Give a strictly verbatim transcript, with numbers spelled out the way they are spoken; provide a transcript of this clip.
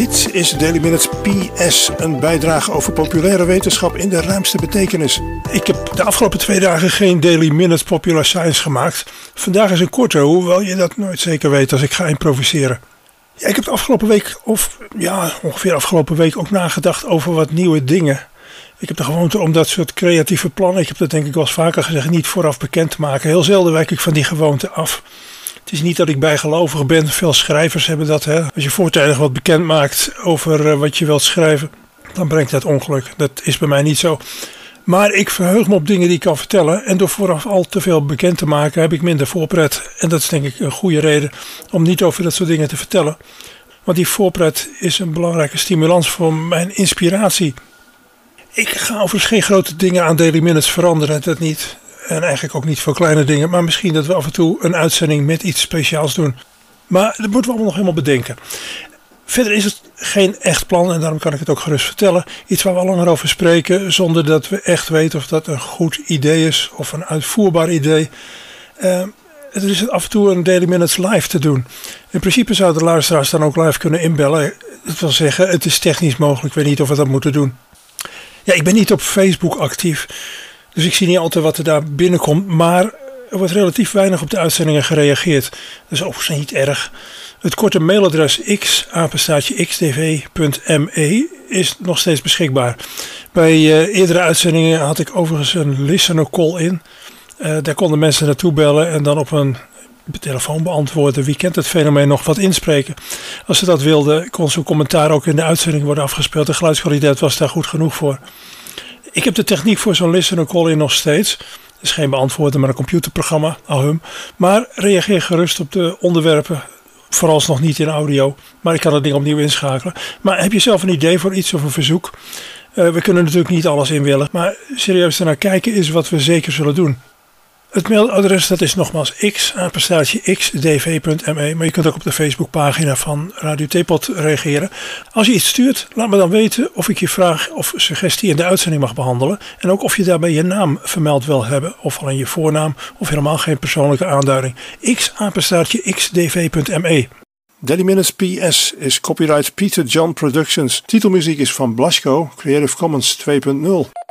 Dit is Daily Minutes P S, een bijdrage over populaire wetenschap in de ruimste betekenis. Ik heb de afgelopen twee dagen geen Daily Minutes Popular Science gemaakt. Vandaag is een korte, hoewel je dat nooit zeker weet als ik ga improviseren. Ja, ik heb de afgelopen week, of ja, ongeveer afgelopen week ook nagedacht over wat nieuwe dingen. Ik heb de gewoonte om dat soort creatieve plannen, ik heb dat denk ik wel eens vaker gezegd, niet vooraf bekend te maken. Heel zelden wijk ik van die gewoonte af. Het is niet dat ik bijgelovig ben, veel schrijvers hebben dat. Hè? Als je voortijdig wat bekend maakt over uh, wat je wilt schrijven, dan brengt dat ongeluk. Dat is bij mij niet zo. Maar ik verheug me op dingen die ik kan vertellen. En door vooraf al te veel bekend te maken heb ik minder voorpret. En dat is denk ik een goede reden om niet over dat soort dingen te vertellen. Want die voorpret is een belangrijke stimulans voor mijn inspiratie. Ik ga overigens geen grote dingen aan Daily Minutes veranderen, dat niet. En eigenlijk ook niet voor kleine dingen. Maar misschien dat we af en toe een uitzending met iets speciaals doen. Maar dat moeten we allemaal nog helemaal bedenken. Verder is het geen echt plan. En daarom kan ik het ook gerust vertellen. Iets waar we al langer over spreken. Zonder dat we echt weten of dat een goed idee is. Of een uitvoerbaar idee. Uh, het is af en toe een Daily Minutes live te doen. In principe zouden de luisteraars dan ook live kunnen inbellen. Dat wil zeggen, het is technisch mogelijk. Ik weet niet of we dat moeten doen. Ja, ik ben niet op Facebook actief. Dus ik zie niet altijd wat er daar binnenkomt. Maar er wordt relatief weinig op de uitzendingen gereageerd. Dat is overigens niet erg. Het korte mailadres x, apenstaartje x d v punt m e is nog steeds beschikbaar. Bij uh, eerdere uitzendingen had ik overigens een listener call in. Uh, daar konden mensen naartoe bellen en dan op een telefoon beantwoorden. Wie kent het fenomeen nog wat inspreken? Als ze dat wilden, kon zo'n commentaar ook in de uitzending worden afgespeeld. De geluidskwaliteit was daar goed genoeg voor. Ik heb de techniek voor zo'n listener call in nog steeds. Het is geen beantwoorden, maar een computerprogramma, ahum. Maar reageer gerust op de onderwerpen. Vooralsnog niet in audio, maar ik kan het ding opnieuw inschakelen. Maar heb je zelf een idee voor iets of een verzoek? Uh, we kunnen natuurlijk niet alles inwillen, maar serieus ernaar kijken is wat we zeker zullen doen. Het mailadres dat is nogmaals x, apenstaartje x d v punt m e, maar je kunt ook op de Facebookpagina van Radio Theepot reageren. Als je iets stuurt, laat me dan weten of ik je vraag of suggestie in de uitzending mag behandelen. En ook of je daarbij je naam vermeld wil hebben, of alleen je voornaam, of helemaal geen persoonlijke aanduiding. x, apenstaartje x d v punt m e. Daily Minutes P S is copyright Peter John Productions. Titelmuziek is van Blasco, Creative Commons twee punt nul.